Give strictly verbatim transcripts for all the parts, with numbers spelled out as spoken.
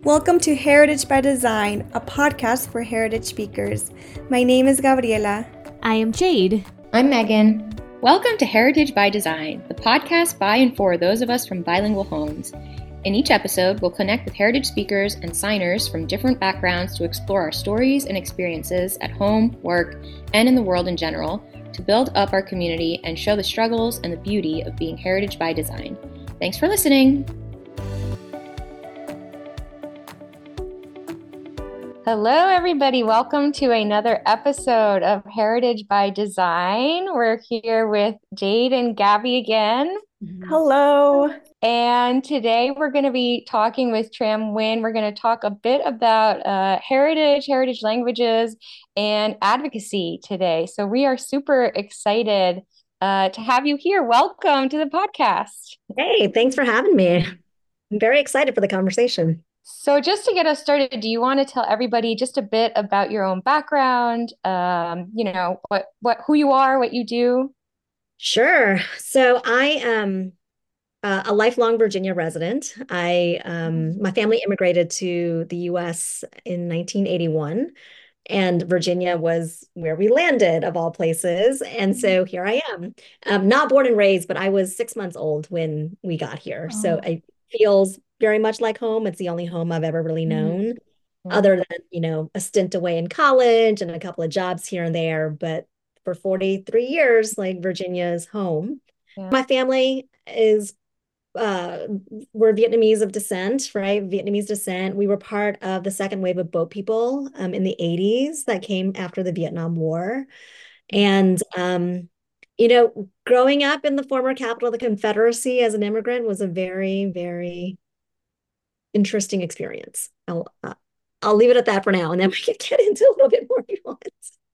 Welcome to Heritage by Design, a podcast for heritage speakers. My name is Gabriela. I am Jade. I'm Megan. Welcome to Heritage by Design, the podcast by and for those of us from bilingual homes. In each episode, we'll connect with heritage speakers and signers from different backgrounds to explore our stories and experiences at home, work, and in the world in general to build up our community and show the struggles and the beauty of being heritage by design. Thanks for listening. Hello, everybody. Welcome to another episode of Heritage by Design. We're here with Jade and Gabby again. Hello. And today we're going to be talking with Tram Nguyen. We're going to talk a bit about uh, heritage, heritage languages, and advocacy today. So we are super excited uh, to have you here. Welcome to the podcast. Hey, thanks for having me. I'm very excited for the conversation. So just to get us started, do you want to tell everybody just a bit about your own background, um, you know, what, what, who you are, what you do? Sure. So I am uh, a lifelong Virginia resident. I, um, my family immigrated to the U S in nineteen eighty-one, and Virginia was where we landed, of all places. And so here I am. Um, not born and raised, but I was six months old when we got here. Oh. So it feels very much like home. It's the only home I've ever really known, Mm-hmm. other than, you know, a stint away in college and a couple of jobs here and there. But for forty-three years, like, Virginia's home. Yeah. My family is, uh, we're Vietnamese of descent, right? Vietnamese descent. We were part of the second wave of boat people um, in the eighties that came after the Vietnam War. And, um, you know, growing up in the former capital of the Confederacy as an immigrant was a very, very interesting experience. I'll, uh, I'll leave it at that for now, and then we can get into a little bit more if you want.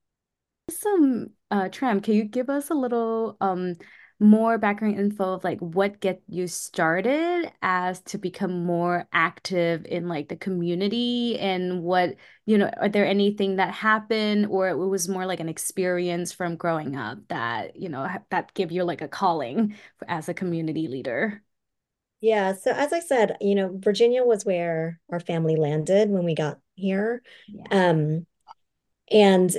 Some uh Tram, can you give us a little um more background info of like what get you started as to become more active in like the community, and what, you know, are there anything that happened or it was more like an experience from growing up that, you know, ha- that give you like a calling as a community leader? Yeah, so as I said, you know, Virginia was where our family landed when we got here. Yeah. Um, and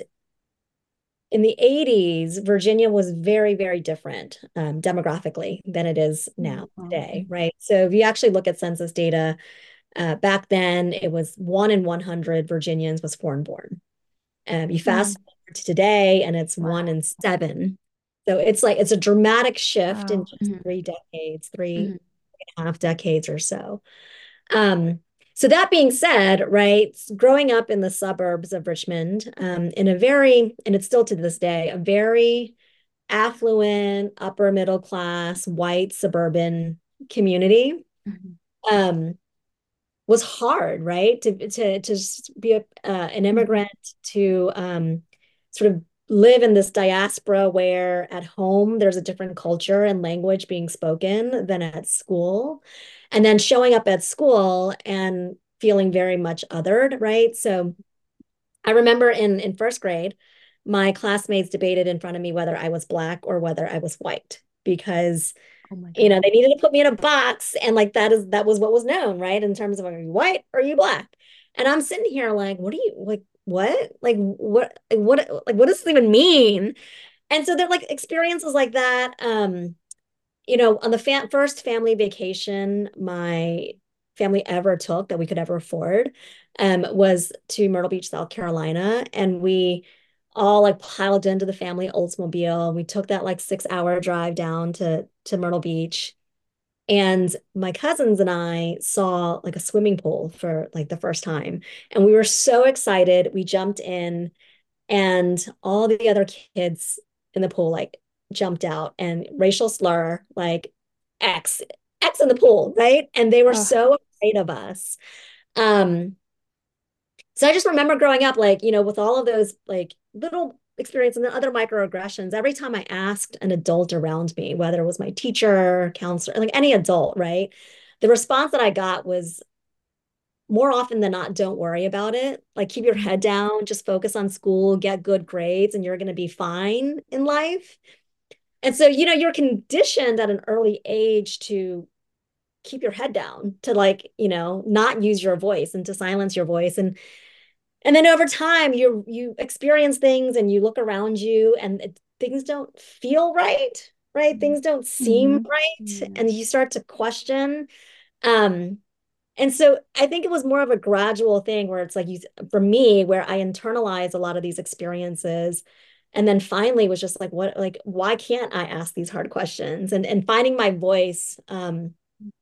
in the eighties, Virginia was very, very different um, demographically than it is now Oh, today, right? So if you actually look at census data, uh, back then it was one in one hundred Virginians was foreign born. Um, you fast forward to today and it's Wow. one in seven. So it's like, it's a dramatic shift in Wow. just Mhm. three decades, three Mhm. and a half decades or so. Um, so that being said, right, growing up in the suburbs of Richmond, um, in a very, and it's still to this day, a very affluent, upper middle class, white suburban community, Mhm. um, was hard, right? To to to just be a, uh, an immigrant, to um, sort of live in this diaspora where at home there's a different culture and language being spoken than at school, and then showing up at school and feeling very much othered, right? So I remember in in first grade, my classmates debated in front of me whether I was Black or whether I was white, because Oh my you know, God. they needed to put me in a box, and like that is that was what was known, right? In terms of, are you white or are you Black? And I'm sitting here like, what do you like? What? Like what? Like, what? Like, what does this even mean? And so they're like experiences like that. Um, you know, on the fam first family vacation my family ever took that we could ever afford, um, was to Myrtle Beach, South Carolina, and we all like piled into the family Oldsmobile. We took that like six hour drive down to to Myrtle Beach, and my cousins and I saw like a swimming pool for like the first time, and we were so excited. We jumped in, and all the other kids in the pool like jumped out and racial slur like X X in the pool, right? And they were Oh. so afraid of us. Um, so I just remember growing up, like, you know, with all of those like little experience and then other microaggressions, every time I asked an adult around me, whether it was my teacher, counselor, like any adult, right? The response that I got was more often than not, don't worry about it. Like, keep your head down, just focus on school, get good grades, and you're going to be fine in life. And so, you know, you're conditioned at an early age to keep your head down, to like, you know, not use your voice and to silence your voice. And and then over time you you experience things and you look around you and it, things don't feel right, right? Things don't seem Mm-hmm. right. Yeah. And you start to question. Um, and so I think it was more of a gradual thing where it's like you, for me, where I internalized a lot of these experiences. And then finally was just like, what, like, why can't I ask these hard questions? And and finding my voice. Um,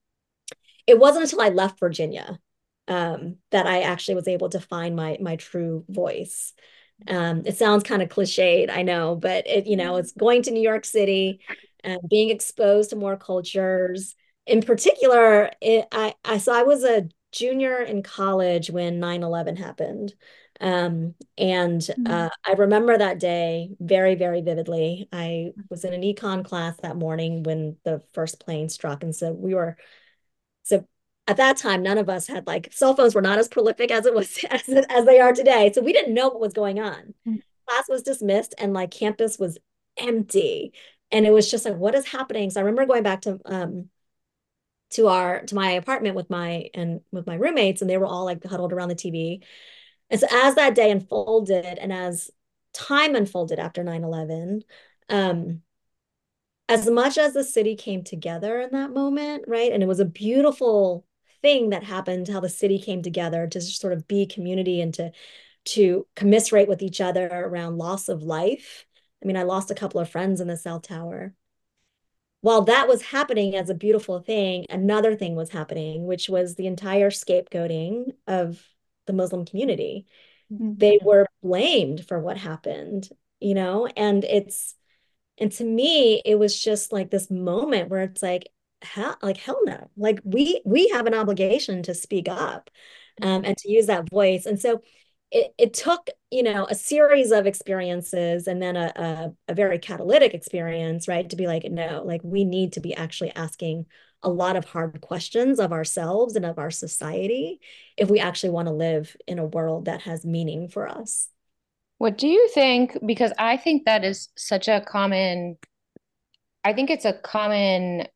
it wasn't until I left Virginia um, that I actually was able to find my my true voice. Um, it sounds kind of cliched, I know, but it, you know, it's going to New York City and being exposed to more cultures. In particular, it, I, I, so I was a junior in college when nine eleven happened. Um, and uh, I remember that day very, very vividly. I was in an econ class that morning when the first plane struck. And so we were, so at that time, none of us had like cell phones were not as prolific as it was as, as they are today. So we didn't know what was going on. Class was dismissed and like campus was empty. And it was just like, what is happening? So I remember going back to um to our to my apartment with my and with my roommates, and they were all like huddled around the T V. And so as that day unfolded and as time unfolded after nine eleven, um, as much as the city came together in that moment, right? And it was a beautiful thing that happened, how the city came together to sort of be community and to to commiserate with each other around loss of life. I mean, I lost a couple of friends in the South Tower. While that was happening as a beautiful thing, another thing was happening, which was the entire scapegoating of the Muslim community. Mm-hmm. They were blamed for what happened, you know, and it's and to me, it was just like this moment where it's like, hell, like hell no. Like we we have an obligation to speak up um, and to use that voice. And so it it took, you know, a series of experiences and then a, a a very catalytic experience, right? To be like, no, like we need to be actually asking a lot of hard questions of ourselves and of our society if we actually want to live in a world that has meaning for us. What do you think? Because I think that is such a common, I think it's a common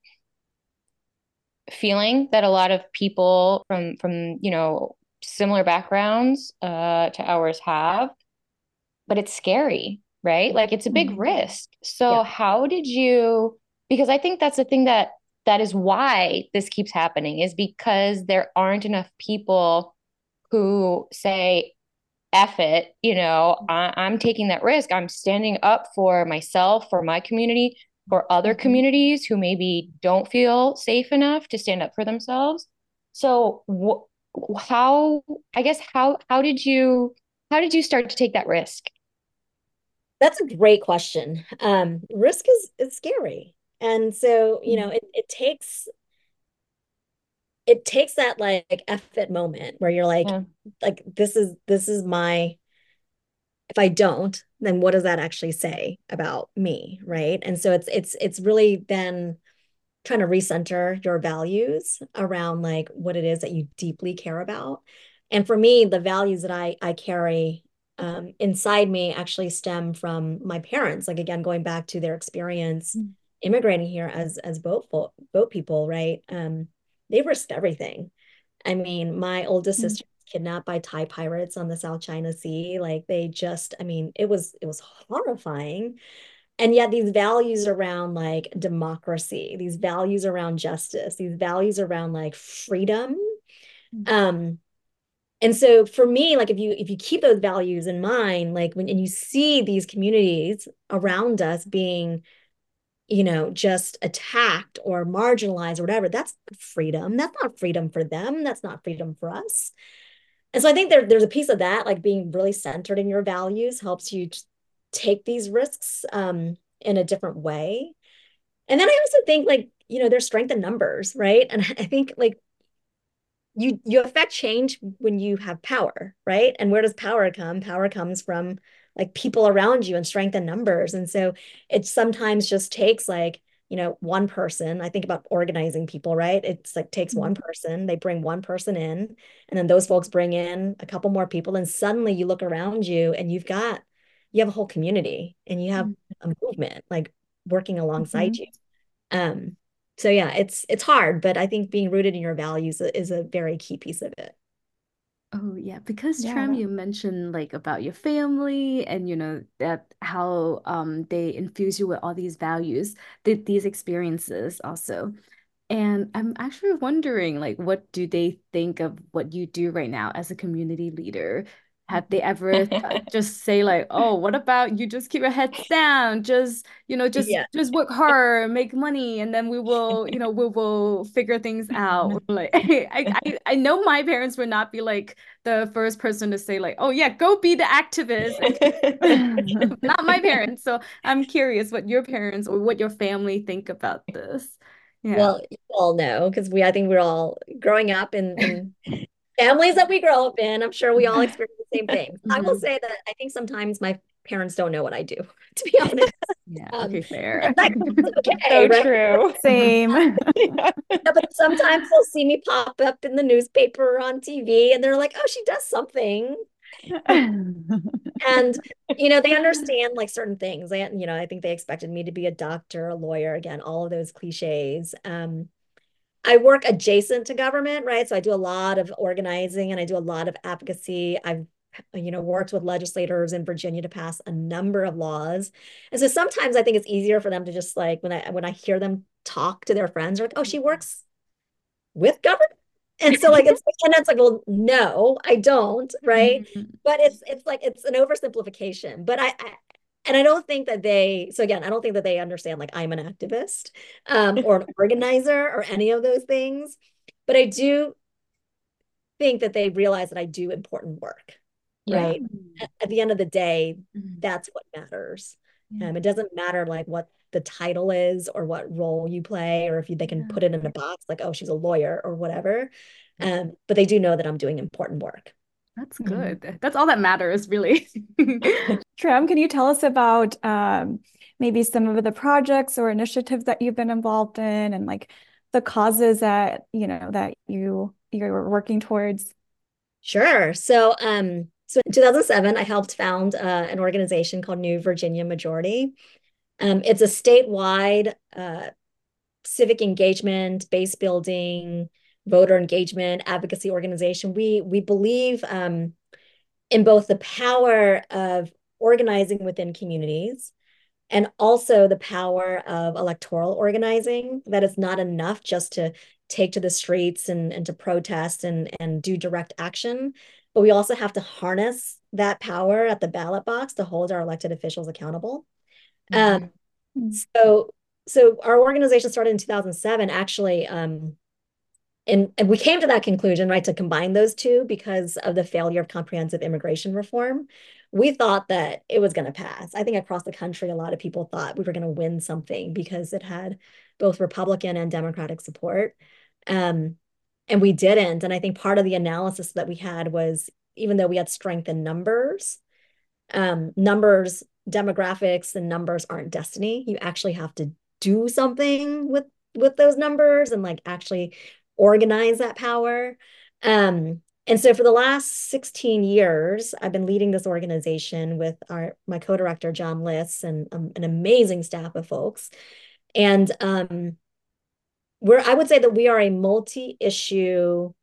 feeling that a lot of people from from, you know, similar backgrounds uh to ours have, but it's scary, right? Like it's a big Mm-hmm. risk. So Yeah. how did you, because I think that's the thing that that is why this keeps happening is because there aren't enough people who say, F it, you know, I, I'm taking that risk. I'm standing up for myself, for my community, for other Mm-hmm. communities who maybe don't feel safe enough to stand up for themselves. So wh- how, I guess, how, how did you, how did you start to take that risk? That's a great question. Um, risk is is scary. And so, you know, it, it takes it takes that like F it moment where you're like, Yeah. like this is this is my if I don't, then what does that actually say about me? Right. And so it's it's it's really then trying to recenter your values around like what it is that you deeply care about. And for me, the values that I I carry um, inside me actually stem from my parents. Like again, going back to their experience immigrating here as as boat boat people, right? Um, they risked everything. I mean, my oldest Mm-hmm. sister was kidnapped by Thai pirates on the South China Sea. Like they just, I mean, it was it was horrifying. And yet these values around like democracy, these values around justice, these values around like freedom. Um, and so for me, like if you if you keep those values in mind, like when and you see these communities around us being, you know, just attacked or marginalized or whatever, that's not freedom. That's not freedom for them. That's not freedom for us. And so I think there, there's a piece of that, like being really centered in your values helps you take these risks um, in a different way. And then I also think like, you know, there's strength in numbers, right? And I think like you you affect change when you have power, right? And where does power come? Power comes from like people around you and strength in numbers. And so it sometimes just takes like, you know, one person. I think about organizing people, right? It's like takes one person, they bring one person in, and then those folks bring in a couple more people, and suddenly you look around you and you've got you have a whole community and you have a movement like working alongside Mm-hmm. you. Um, so yeah, it's it's hard, but I think being rooted in your values is a very key piece of it. Oh yeah, because Yeah, Tram, that- you mentioned like about your family and you know that how um they infuse you with all these values, th these experiences also. And I'm actually wondering, like, what do they think of what you do right now as a community leader? Have they ever th just say like, "Oh, what about you just keep your heads down, just, you know, just Yeah. just work hard, make money, and then we will, you know, we will figure things out." Like, I I I know my parents would not be like the first person to say like, "Oh yeah, go be the activist." Not my parents. So I'm curious what your parents or what your family think about this. Yeah. Well, you all know because we, I think we're all growing up in in families that we grow up in. I'm sure we all experience the same things. I will Mhm. say that I think sometimes my parents don't know what I do, to be honest. Yeah, Um, okay, and fair. that's okay, So right? true. same. Yeah. Yeah, but sometimes they'll see me pop up in the newspaper or on T V, and they're like, "Oh, she does something." And you know, they understand like certain things. They, you know, I think they expected me to be a doctor, a lawyer, again, all of those cliches. Um, I work adjacent to government, right? So I do a lot of organizing and I do a lot of advocacy. I've, you know, worked with legislators in Virginia to pass a number of laws. And so sometimes I think it's easier for them to just like when I when I hear them talk to their friends, they're like, oh, she works with government. And so like it's and it's like, well, no, I don't, right? Mhm. But it's it's like it's an oversimplification. But I, I and I don't think that they, so again, I don't think that they understand like I'm an activist um, or an organizer or any of those things. But I do think that they realize that I do important work, Yeah. right? At, at the end of the day, Mhm. that's what matters. Yeah. Um, it doesn't matter like what the title is or what role you play, or if you, they can Yeah. put it in a box like, oh, she's a lawyer or whatever. Um, but they do know that I'm doing important work. That's Mhm. good. That's all that matters, really. Tram, can you tell us about um, maybe some of the projects or initiatives that you've been involved in and like the causes that, you know, that you you're working towards? Sure. So, um, so in two thousand seven, I helped found uh, an organization called New Virginia Majority. Um, it's a statewide uh, civic engagement, base building, voter engagement, advocacy organization. We we believe um, in both the power of organizing within communities and also the power of electoral organizing, that it's not enough just to take to the streets and, and to protest and, and do direct action, but we also have to harness that power at the ballot box to hold our elected officials accountable. Um, Mhm. so, so our organization started in two thousand seven, actually, um, and, and we came to that conclusion, right, to combine those two because of the failure of comprehensive immigration reform. We thought that it was going to pass. I think across the country, a lot of people thought we were going to win something because it had both Republican and Democratic support. Um, and we didn't. And I think part of the analysis that we had was even though we had strength in numbers, um, numbers, demographics, and numbers aren't destiny. You actually have to do something with with those numbers and like actually organize that power. Um, and so for the last sixteen years, I've been leading this organization with our my co-director, John Liss, and um, an amazing staff of folks. And um, we're, I would say that we are a multi-issue,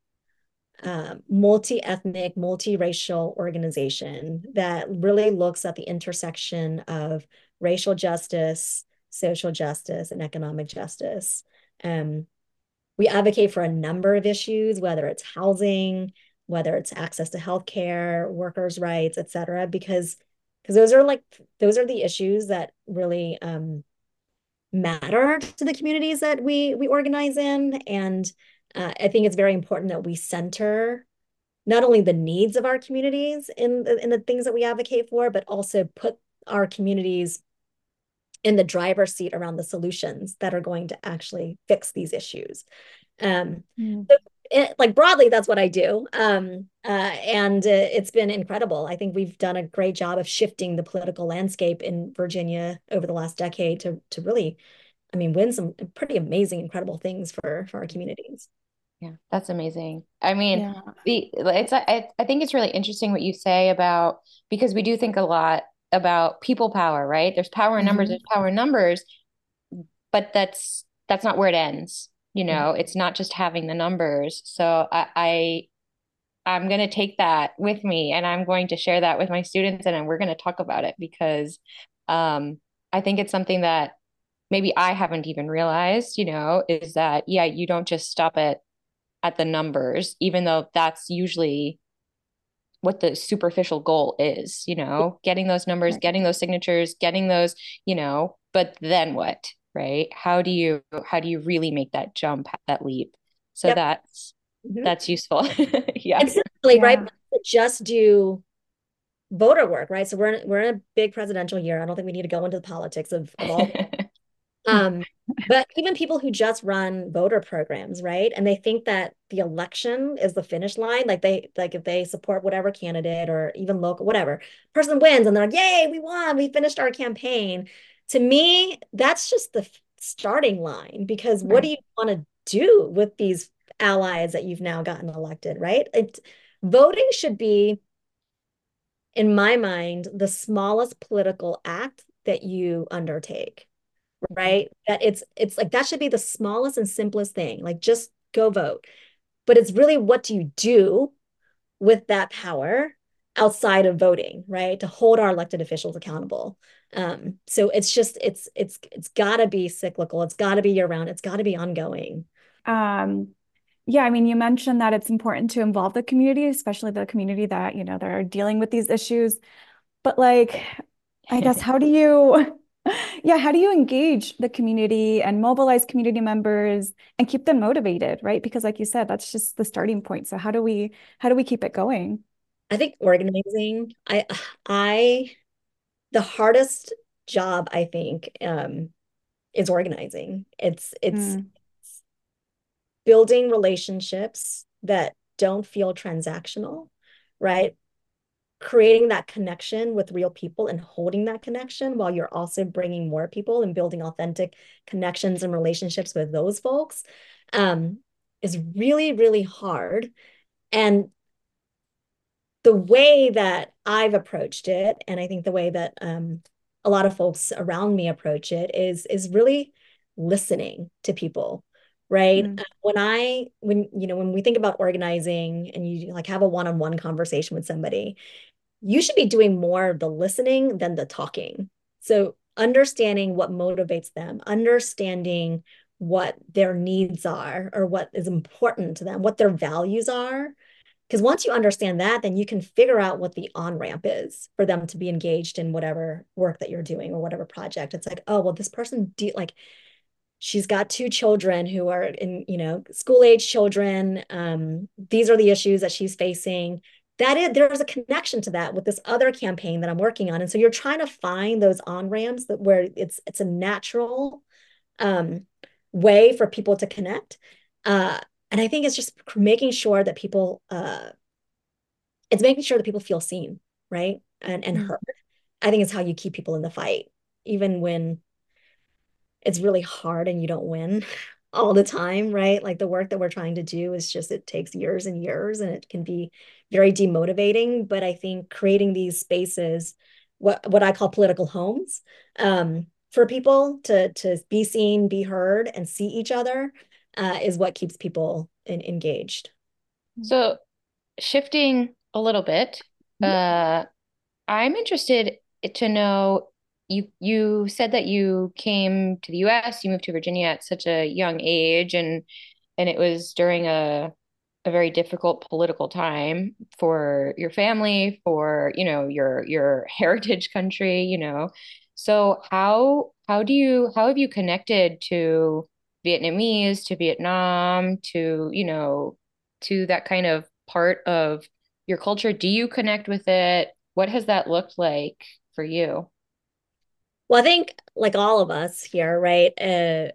uh, multi-ethnic, multiracial organization that really looks at the intersection of racial justice, social justice, and economic justice. Um, we advocate for a number of issues, whether it's housing, whether it's access to healthcare, workers' rights, et cetera, because because those are like those are the issues that really um, matter to the communities that we we organize in. And uh, I think it's very important that we center not only the needs of our communities in the, in the things that we advocate for, but also put our communities in the driver's seat around the solutions that are going to actually fix these issues. Um, Mm. so it, like broadly, that's what I do. Um, uh, and uh, it's been incredible. I think we've done a great job of shifting the political landscape in Virginia over the last decade to to really, I mean, win some pretty amazing, incredible things for for our communities. Yeah, that's amazing. I mean, Yeah. the it's I, I think it's really interesting what you say about because we do think a lot about people power, right? There's power in numbers, Mhm. there's power in numbers, but that's that's not where it ends. You know, it's not just having the numbers. So I, I I'm going to take that with me and I'm going to share that with my students and we're going to talk about it because um, I think it's something that maybe I haven't even realized, you know, is that, yeah, you don't just stop at at the numbers, even though that's usually what the superficial goal is, you know, getting those numbers, Right. getting those signatures, getting those, you know, but then what, right? How do you how do you really make that jump, that leap? So Yep. that's Mhm. that's useful. Yeah. And similarly, right, Yeah. we just do voter work, right? So we're in, we're in a big presidential year. I don't think we need to go into the politics of, of all. Um, but even people who just run voter programs, right? And they think that the election is the finish line, like they like if they support whatever candidate or even local, whatever, person wins and they're like, yay, we won, we finished our campaign. To me, that's just the starting line because what do Right. you want to do with these allies that you've now gotten elected, right? It, voting should be, in my mind, the smallest political act that you undertake, right? That it's it's like that should be the smallest and simplest thing. Like just go vote. But it's really what do you do with that power outside of voting, right? To hold our elected officials accountable. Um, so it's just it's it's it's got to be cyclical. It's got to be year round. It's got to be ongoing. Um, yeah, I mean, you mentioned that it's important to involve the community, especially the community that, you know, that are dealing with these issues. But like, I guess how do you, yeah, how do you engage the community and mobilize community members and keep them motivated, right? Because like you said, that's just the starting point. So how do we, how do we keep it going? I think organizing, I I the hardest job I think um is organizing. It's it's Mm, building relationships that don't feel transactional, right? Creating that connection with real people and holding that connection while you're also bringing more people and building authentic connections and relationships with those folks um, is really, really hard. And the way that I've approached it, and I think the way that um, a lot of folks around me approach it is is really listening to people, right? mm, Uh, When I when you know when we think about organizing and you like have a one-on-one conversation with somebody, you should be doing more of the listening than the talking. So understanding what motivates them, understanding what their needs are or what is important to them, what their values are, because once you understand that, then you can figure out what the on-ramp is for them to be engaged in whatever work that you're doing or whatever project. It's like, oh, well, this person de like she's got two children who are in, you know, school age children. Um, these are the issues that she's facing. That is, there's a connection to that with this other campaign that I'm working on. And so you're trying to find those on-ramps that where it's it's a natural um, way for people to connect. Uh, and I think it's just making sure that people uh, it's making sure that people feel seen, right? And and mm. heard. I think it's how you keep people in the fight, even when it's really hard and you don't win all the time, right? Like the work that we're trying to do is just it takes years and years and it can be very demotivating. But I think creating these spaces, what what I call political homes, um, for people to to be seen, be heard, and see each other, uh, is what keeps people in, engaged. So shifting a little bit, uh, I'm interested to know you you said that you came to the U S, you moved to Virginia at such a young age and and it was during a a very difficult political time for your family, for, you know, your your heritage country, you know. So how how do you how have you connected to Vietnamese, to Vietnam, to, you know, to that kind of part of your culture? Do you connect with it? What has that looked like for you? Well, I think like all of us here, right? Uh,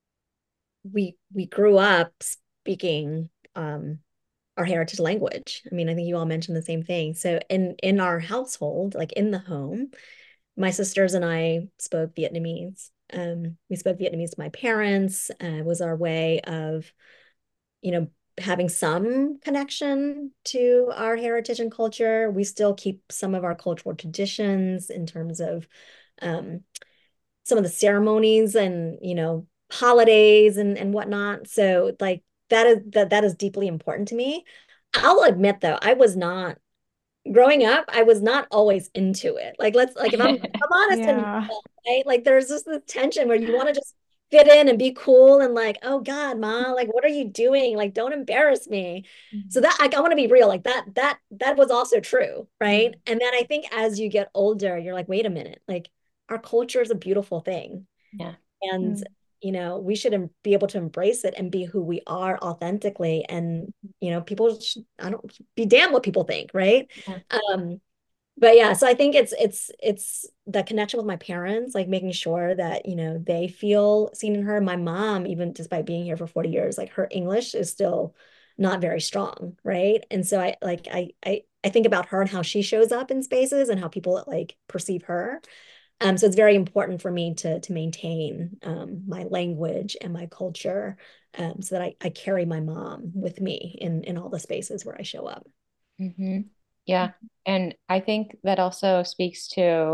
we we grew up speaking um our heritage language. I mean, I think you all mentioned the same thing. So in in our household, like in the home, my sisters and I spoke Vietnamese. Um, we spoke Vietnamese to my parents. Uh, it was our way of, you know, having some connection to our heritage and culture. We still keep some of our cultural traditions in terms of um, some of the ceremonies and, you know, holidays and and whatnot. So like that is that that is deeply important to me. I'll admit though, I was not growing up, I was not always into it. Like let's like if I'm if I'm honest and Yeah. right, like there's just this tension where you want to just fit in and be cool and like, oh God, Ma, like what are you doing? Like don't embarrass me. So that like, I want to be real. Like that that that was also true, right? And then I think as you get older, you're like, wait a minute, like our culture is a beautiful thing. Yeah. And Mm. you know, we should em- be able to embrace it and be who we are authentically. And you know, people should, I don't be damned what people think, right? Yeah. Um, but yeah, so I think it's it's it's the connection with my parents, like making sure that, you know, they feel seen in her. My mom, even just by being here for forty years, like her English is still not very strong, right? And so I like I I I think about her and how she shows up in spaces and how people like perceive her. Um, so it's very important for me to to maintain um, my language and my culture, um, so that I, I carry my mom with me in in all the spaces where I show up. hmm Yeah. And I think that also speaks to,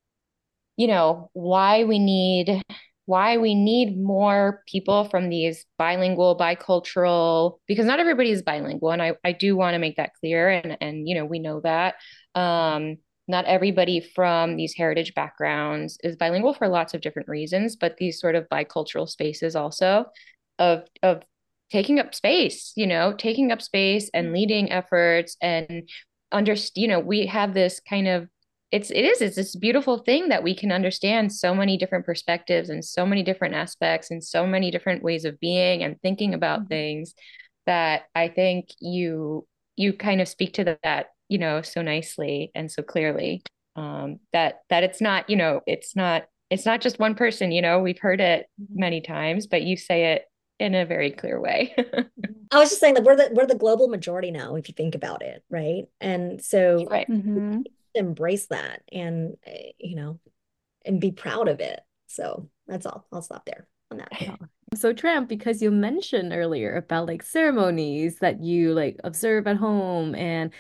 you know, why we need why we need more people from these bilingual, bicultural, because not everybody is bilingual. And I, I do want to make that clear. And and you know, we know that. Um, not everybody from these heritage backgrounds is bilingual for lots of different reasons, but these sort of bicultural spaces also of of taking up space, you know, taking up space and leading efforts and under, you know, we have this kind of it's it is it's this beautiful thing that we can understand so many different perspectives and so many different aspects and so many different ways of being and thinking about Mhm. things that I think you you kind of speak to that, you know, so nicely and so clearly. Um, that that it's not, you know, it's not it's not just one person, you know, we've heard it many times, but you say it in a very clear way. I was just saying that we're the we're the global majority now, if you think about it, right? And so Right. Mhm. embrace that and uh, you know, and be proud of it. So that's all. I'll stop there on that. Oh. So Tramp, because you mentioned earlier about like ceremonies that you like observe at home and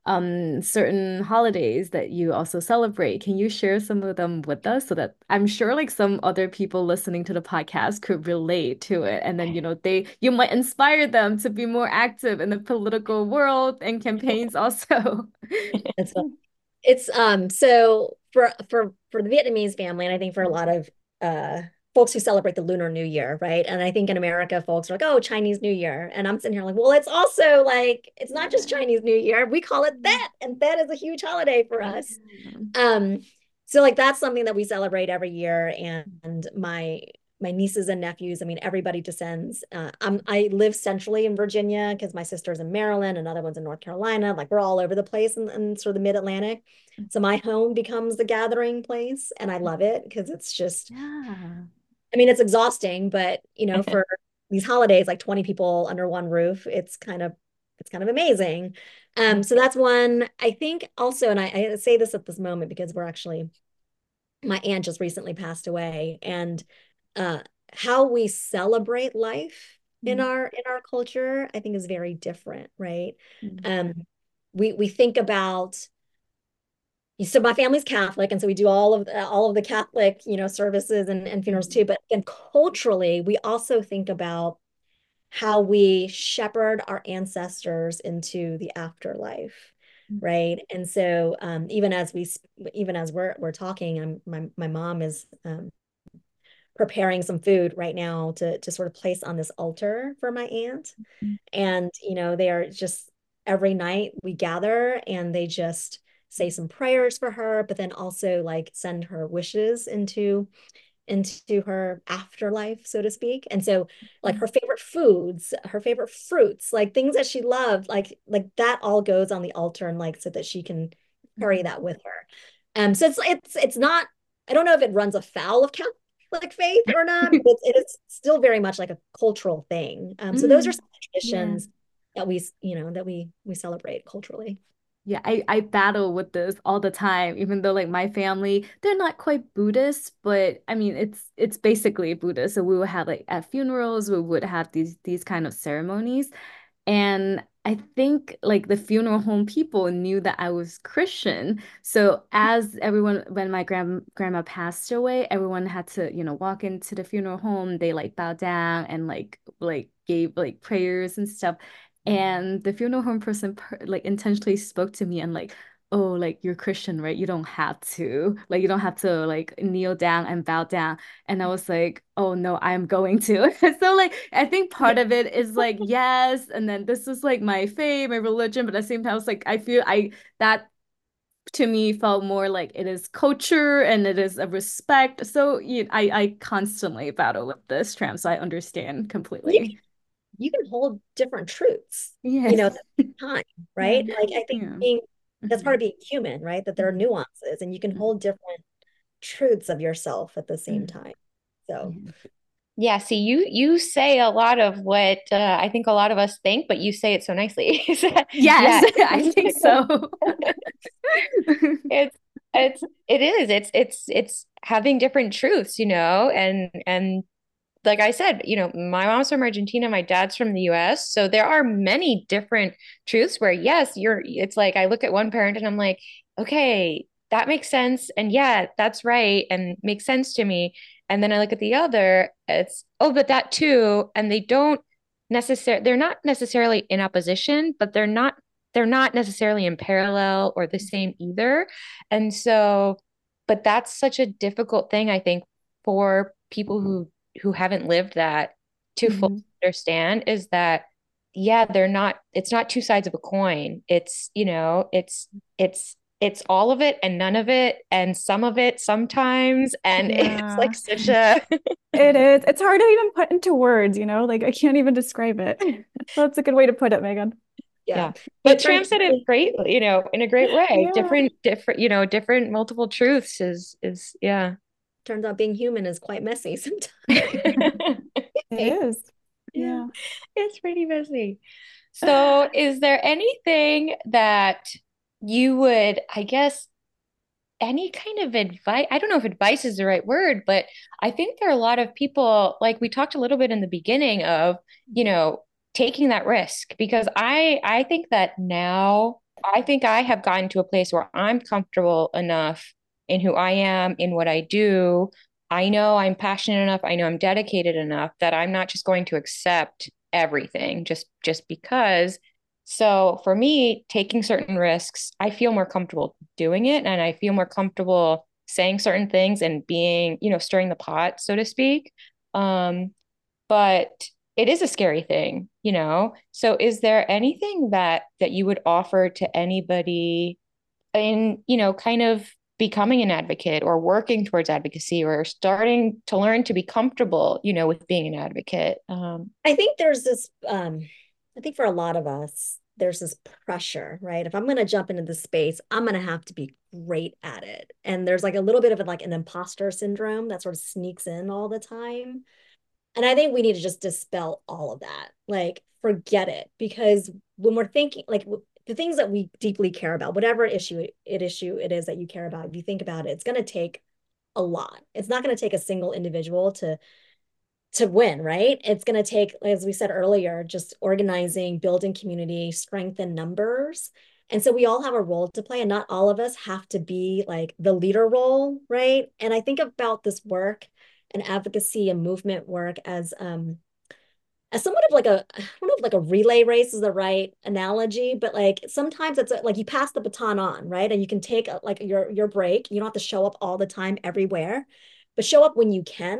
um certain holidays that you also celebrate, can you share some of them with us so that I'm sure like some other people listening to the podcast could relate to it and then you know they you might inspire them to be more active in the political world and campaigns also. That's it's um so for for for the Vietnamese family, and I think for a lot of uh folks who celebrate the Lunar New Year, right? And I think in America, folks are like, oh, Chinese New Year. And I'm sitting here like, well, it's also like, it's not just Yeah. Chinese New Year. We call it that. And that is a huge holiday for us. Yeah. Um, so like that's something that we celebrate every year. And, and my my nieces and nephews, I mean, everybody descends. Uh, I'm, I live centrally in Virginia because my sister's in Maryland, another one's in North Carolina. Like we're all over the place in, in sort of the mid-Atlantic. So my home becomes the gathering place, and I love it because it's just, Yeah. I mean, it's exhausting, but you know, for these holidays, like twenty people under one roof, it's kind of it's kind of amazing. Um, so that's one. I think also, and I, I say this at this moment because we're actually my aunt just recently passed away, and uh, how we celebrate life in Mm, our in our culture, I think is very different, right? mm, Um, we we think about so my family's Catholic, and so we do all of the, all of the Catholic, you know, services and, and funerals mm, too. But then culturally, we also think about how we shepherd our ancestors into the afterlife, mm, right? And so um, even as we even as we're we're talking, I'm, my my mom is um, preparing some food right now to to sort of place on this altar for my aunt. mm, And, you know, they are just every night we gather and they just say some prayers for her, but then also like send her wishes into into her afterlife, so to speak. And so like mm, her favorite foods, her favorite fruits, like things that she loved, like like that all goes on the altar and like so that she can carry mm, that with her. Um, so it's it's it's not, I don't know if it runs afoul of Catholic faith or not, but it's, it is still very much like a cultural thing. Um, so those are mm. some Yeah. traditions that we, you know, that we we celebrate culturally. Yeah, I, I battle with this all the time, even though like my family, they're not quite Buddhist, but I mean it's it's basically Buddhist. So we would have like at funerals, we would have these these kind of ceremonies. And I think like the funeral home people knew that I was Christian. So as everyone, when my grand grandma passed away, everyone had to, you know, walk into the funeral home. They like bowed down and like like gave like prayers and stuff. And the funeral home person per like intentionally spoke to me and like, oh, like you're Christian, right? You don't have to, like you don't have to like kneel down and bow down. And I was like, oh no, I'm going to. So like I think part of it is like, yes, and then this is like my faith, my religion, but at the same time, I was like, I feel I that to me felt more like it is culture and it is a respect. So you I I constantly battle with this tram, so I understand You completely. you can hold different truths, you Yes. know, at the same time, Yeah. right? Like I think Yeah. being that's part Mhm. of being human, right? That there are Mhm. nuances and you can Mhm. hold different truths of yourself at the same Mhm. time. So Mhm. Yeah, see, you you say a lot of what uh, I think a lot of us think, but you say it so nicely. Yes, Yeah, I think so. it's it's it is. It's it's it's having different truths, you know, and and like I said, you know, my mom's from Argentina, my dad's from the U S. So there are many different truths where, yes, you're, it's like I look at one parent and I'm like, okay, that makes sense. And yeah, that's right. And makes sense to me. And then I look at the other, it's, oh, but that too. And they don't necessarily, they're not necessarily in opposition, but they're not, they're not necessarily in parallel or the same either. And so, but that's such a difficult thing, I think, for people who who haven't lived that to fully Mhm. understand is that yeah, they're not, it's not two sides of a coin. It's, you know, it's it's it's all of it and none of it and some of it sometimes. And it's like Yeah, such a it is. It's hard to even put into words, you know, like I can't even describe it. That's a good way to put it, Megan. yeah, yeah. But it turns Tram said it great, you know, in a great way. Yeah, Different, different, you know, different multiple truths is is yeah. turns out being human is quite messy sometimes. it is. Yeah, Yeah. it's pretty messy. So, is there anything that you would, I guess, any kind of advice? I don't know if advice is the right word, but I think there are a lot of people, like we talked a little bit in the beginning of, you know, taking that risk because I I think that now I think I have gotten to a place where I'm comfortable enough in who I am, in what I do. I know I'm passionate enough, I know I'm dedicated enough that I'm not just going to accept everything just just because. So for me, taking certain risks, I feel more comfortable doing it and I feel more comfortable saying certain things and being, you know, stirring the pot, so to speak. Um, but it is a scary thing, you know. So is there anything that that you would offer to anybody in, you know, kind of becoming an advocate or working towards advocacy or starting to learn to be comfortable, you know, with being an advocate? Um, I think there's this, um, I think for a lot of us, there's this pressure, right? If I'm going to jump into this space, I'm going to have to be great at it. And there's like a little bit of it, like an imposter syndrome that sort of sneaks in all the time. And I think we need to just dispel all of that. Like, forget it. Because when we're thinking, like, the things that we deeply care about, whatever issue it, it issue it is that you care about, if you think about it, it's going to take a lot. It's not going to take a single individual to to win, right? It's going to take, as we said earlier, just organizing, building community, strength in numbers. And so we all have a role to play, and not all of us have to be like the leader role, right? And I think about this work and advocacy and movement work as um as somewhat of like a, I don't know if like a relay race is the right analogy, but like sometimes it's a, like you pass the baton on, right? And you can take a, like your your break. You don't have to show up all the time everywhere, but show up when you can,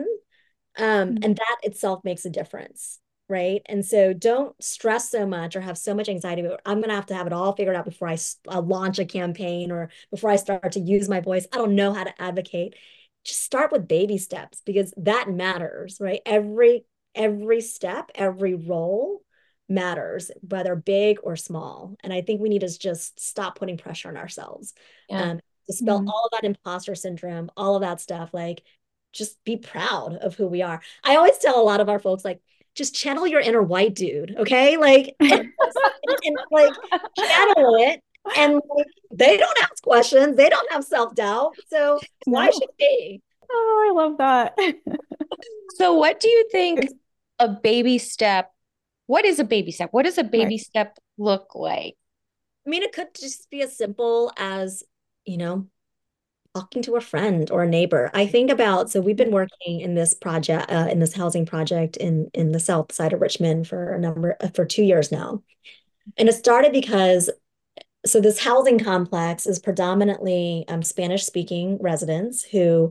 um, Mm. and that itself makes a difference, right? And so don't stress so much or have so much anxiety about, I'm going to have to have it all figured out before I uh, launch a campaign or before I start to use my voice. I don't know how to advocate. Just start with baby steps because that matters, right? Every every step, every role matters, whether big or small. And I think we need to just stop putting pressure on ourselves. yeah. Um, dispel Mm. all of that imposter syndrome, all of that stuff. Like just be proud of who we are. I always tell a lot of our folks, like, just channel your inner white dude, okay? Like, and, and like channel it. And like, they don't ask questions, they don't have self-doubt. So why No. should they? Oh, I love that. So what do you think a baby step what is a baby step? What does a baby Right. step look like? I mean, it could just be as simple as, you know, talking to a friend or a neighbor. I think about, so we've been working in this project, uh, in this housing project in in the south side of Richmond for a number uh, for two years now. And it started because so this housing complex is predominantly um, Spanish speaking residents who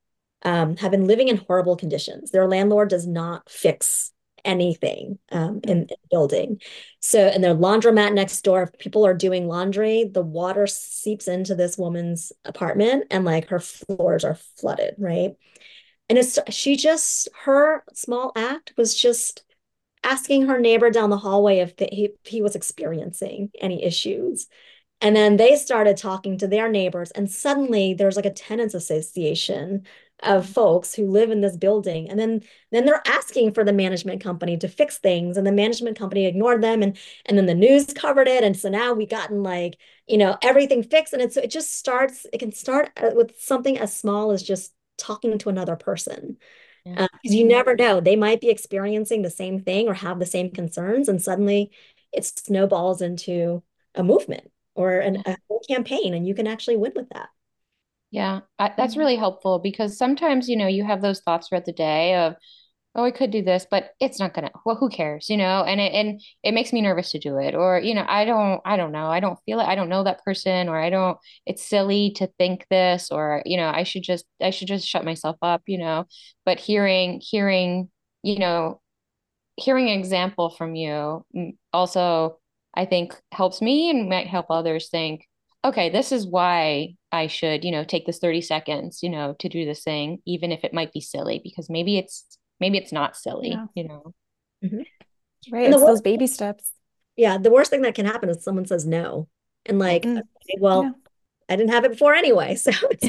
um, have been living in horrible conditions. Their landlord does not fix anything um, in, in the building. So, and their laundromat next door, if people are doing laundry, the water seeps into this woman's apartment and like her floors are flooded, right? And it's she just her small act was just asking her neighbor down the hallway if, the, he, if he was experiencing any issues. And then they started talking to their neighbors, and suddenly there's like a tenants association of folks who live in this building. And then then they're asking for the management company to fix things, and the management company ignored them, and and then the news covered it. And so now we gotten like, you know, everything fixed. And it's it just starts, it can start uh, with something as small as just talking to another person. Yeah. Uh, because you never know, they might be experiencing the same thing or have the same concerns, and suddenly it snowballs into a movement or an, a whole campaign, and you can actually win with that. Yeah, I, that's really helpful because sometimes, you know, you have those thoughts throughout the day of, oh, I could do this, but it's not gonna, well, who cares, you know? And it and it makes me nervous to do it. Or, you know, I don't, I don't know. I don't feel it. I don't know that person, or I don't, it's silly to think this, or, you know, I should just, I should just shut myself up, you know. But hearing, hearing, you know, hearing an example from you mm, also, I think helps me and might help others think, okay, this is why I should, you know, take this thirty seconds, you know, to do this thing, even if it might be silly, because maybe it's maybe it's not silly, Yeah. you know. Mhm. Right. And the It's those worst, baby steps. yeah, the worst thing that can happen is someone says no. And like, Mm. okay, Yeah. well, I didn't have it before anyway. So it's,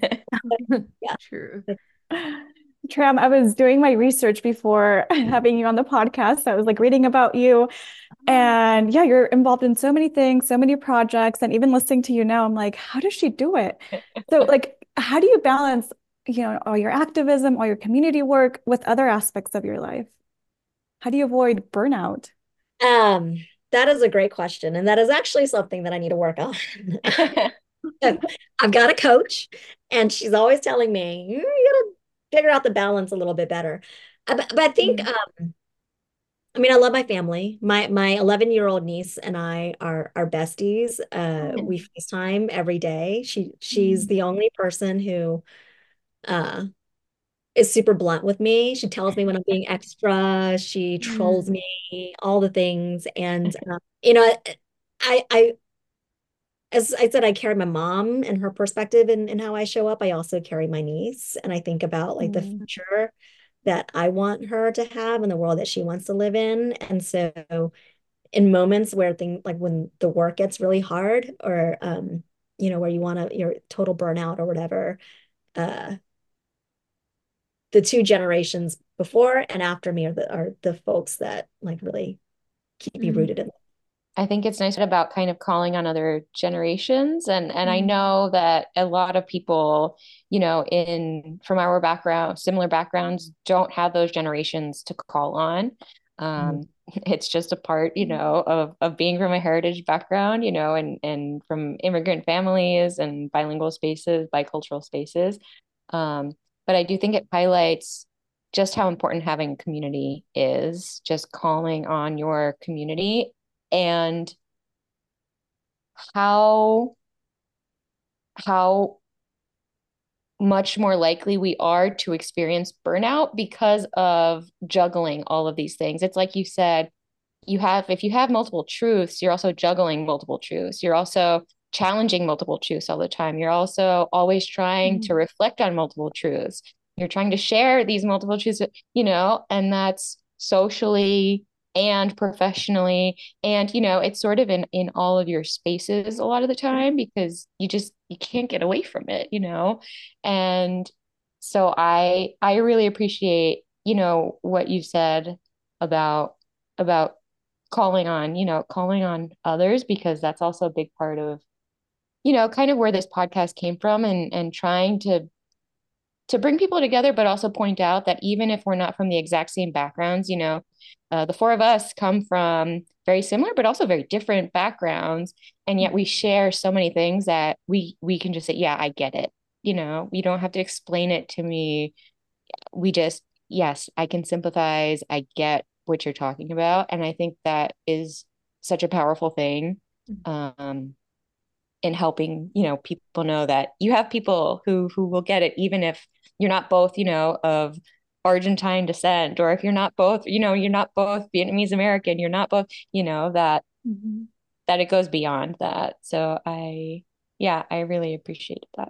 yeah. True. Tram, I was doing my research before having you on the podcast. I was like reading about you. And yeah, you're involved in so many things, so many projects. And even listening to you now, I'm like, how does she do it? So, like, how do you balance, you know, all your activism, all your community work with other aspects of your life? How do you avoid burnout? Um, that is a great question. And that is actually something that I need to work on. I've got a coach, and she's always telling me, you gotta figure out the balance a little bit better. Uh, But, but I think, Mm. um, I mean, I love my family. My my eleven year old niece and I are are besties. Uh, Oh. we FaceTime every day. She she's Mm. the only person who uh is super blunt with me. She tells me when I'm being extra. She trolls Mm. me, all the things. And uh, you know, I I as I said, I carry my mom and her perspective in, in how I show up. I also carry my niece, and I think about like the Mm. future that I want her to have and the world that she wants to live in. And so in moments where things like when the work gets really hard, or um, you know, where you want to, you're total burnout or whatever, uh, the two generations before and after me are the are the folks that like really keep you Mm. rooted in. I think it's nice about kind of calling on other generations. And and I Mm. know that a lot of people, you know, in from our background, similar backgrounds, don't have those generations to call on. Mhm. Um, it's just a part, you know, of of being from a heritage background, you know, and and from immigrant families and bilingual spaces, bicultural spaces. Um, but I do think it highlights just how important having community is, just calling on your community and how how much more likely we are to experience burnout because of juggling all of these things. It's like you said, you have if you have multiple truths, you're also juggling multiple truths. You're also challenging multiple truths all the time. You're also always trying to Mm. reflect on multiple truths. You're trying to share these multiple truths, you know, and that's socially and professionally. And, you know, it's sort of in in all of your spaces a lot of the time because you just you can't get away from it, you know. And so I I really appreciate, you know, what you said about about calling on, you know, calling on others because that's also a big part of, you know, kind of where this podcast came from and and trying to to bring people together, but also point out that even if we're not from the exact same backgrounds, you know, uh, the four of us come from very similar, but also very different backgrounds. And yet we share so many things that we, we can just say, yeah, I get it. You know, you don't have to explain it to me. We just, yes, I can sympathize. I get what you're talking about. And I think that is such a powerful thing. Um, in helping, you know, people know that you have people who who will get it, even if you're not both, you know, of Argentine descent, or if you're not both, you know, you're not both Vietnamese American, you're not both, you know, that Mm-hmm. that it goes beyond that. So I, yeah, I really appreciated that.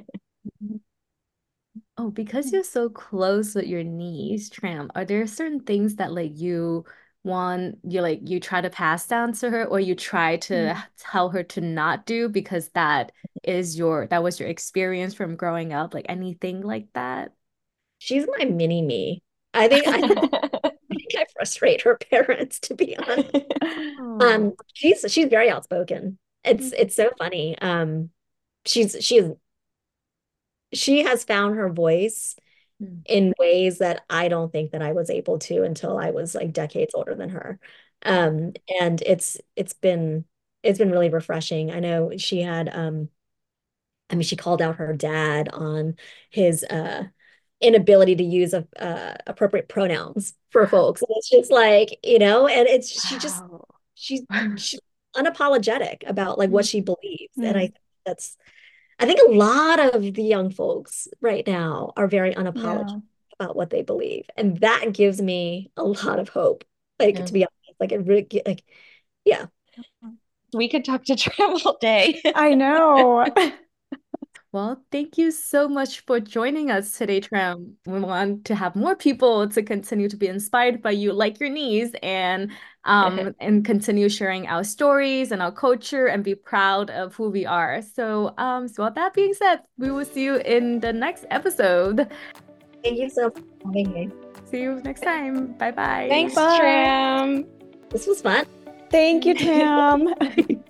Oh, because you're so close with your niece, Tram, are there certain things that like you want you like you try to pass down to her or you try to Mm. tell her to not do because that is your that was your experience from growing up, like anything like that? She's my mini me. I think I think I think I frustrate her parents, to be honest. Oh. Um, she's she's very outspoken. It's it's so funny. Um, she's she's she has found her voice Mm. in ways that I don't think that I was able to until I was like decades older than her. Um, and it's it's been it's been really refreshing. I know she had um I mean she called out her dad on his uh inability to use a, uh, appropriate pronouns for folks. And it's just like, you know, and it's she just Wow. she's she's unapologetic about like what she believes. And I Mm. think that's I think a lot of the young folks right now are very unapologetic Yeah. about what they believe. And that gives me a lot of hope. Like Yeah. to be honest, like it really like yeah. We could talk to Tram all day. I know. Well, thank you so much for joining us today, Tram. We want to have more people to continue to be inspired by you, like your niece, and um and continue sharing our stories and our culture and be proud of who we are. So, um, so with that being said, we will see you in the next episode. Thank you so much for having me. See you next time. Bye bye. Thanks, Bye. Tram. This was fun. Thank you, Tam.